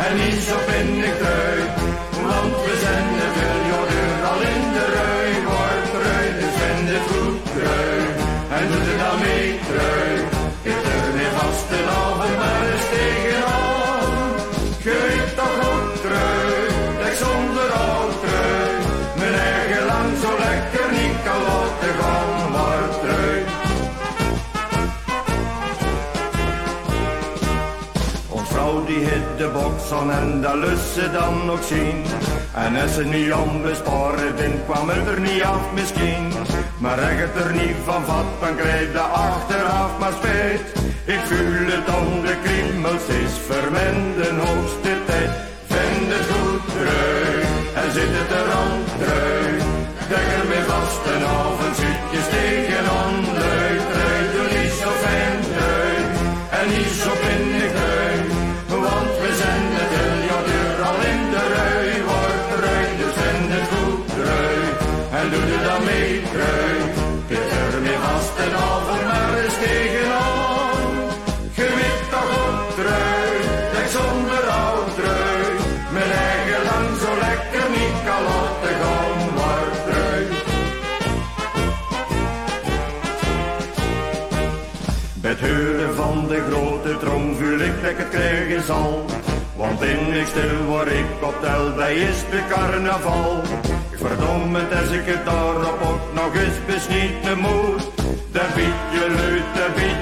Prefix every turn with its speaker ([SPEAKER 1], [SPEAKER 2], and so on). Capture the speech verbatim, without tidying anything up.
[SPEAKER 1] en niet zo ben ik trui. Want we zijn er veel jaren al in de rui. Wordt trui, dus ben het goed trui. En doet het dan mee trui. Ik er niet vast en af en maar eens tegenaan. Je weet toch ook trui, dat ik zonder oud trui. Mijn eigen lang zo lekker niet kan laten gaan, maar trui. Vrouw die hit de box aan en dat lust ze dan nog zien. En als ze niet onbesparen bent, kwam het er niet af misschien. Maar reg het er niet van vat, dan krijg je achteraf maar spijt. Ik voel het om de kriemels, is voor men de hoogste tijd. Vind het goed trui, en zit het er aan trui. Dek er mee vast en avond zit je tegenaan. Lui, trui, doe niet zo fijn trui, en niet zo pinnig trui. Want we zijn het heel jaar duur al in de rui. Wordt trui, dus vind het goed trui. En doe er dan mee trui. Pit er mee vast en avond maar eens tegenaan. Je weet toch ook trui, dat ik zonder oud trui. Mijn eigen lang zo lekker niet kan laten gaan, maar trui. Bij het horen van de grote trom voel ik dat ik het krijgen zal. Want in ik stil waar ik op tel bij is de carnaval. Ik verdom het als ik het daarop ook nog eens besnieten moet. Dan bied je luid, dan bied